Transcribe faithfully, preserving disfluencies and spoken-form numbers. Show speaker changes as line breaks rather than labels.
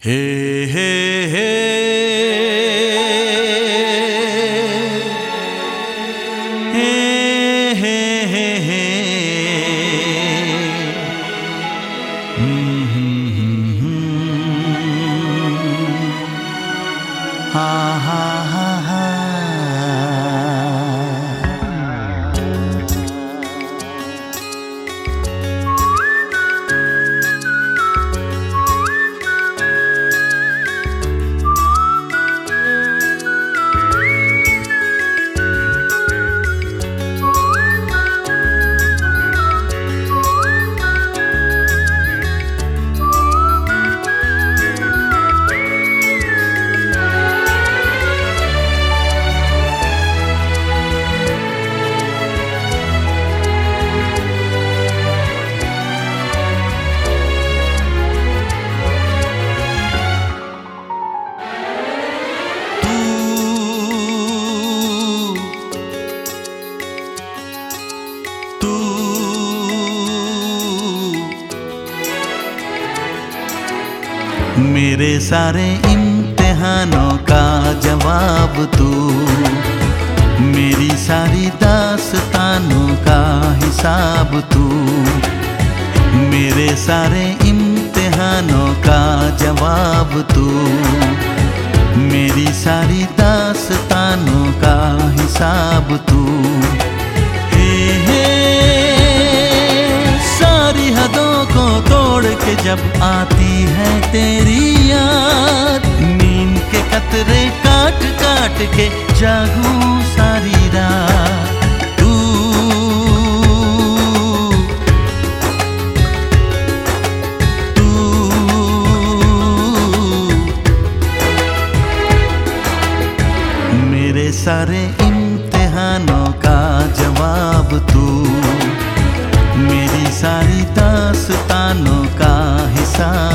हे हे हे हे हे हे हे हम्म हम्म हम्म हा हा हा हा मेरे सारे इम्तिहानों का जवाब तू, मेरी सारी दास्तानों का हिसाब तू। मेरे सारे इम्तिहानों का जवाब तू, मेरी सारी दास्तानों का हिसाब तू। हे हे सारी हदों को तोड़ के जब आती है तेरी याद, नींद के कतरे काट काट के जागूं सारी रात। तू तू मेरे सारे इम्तिहानों का जवाब तू, मेरी सारी दास्तानों का हिसाब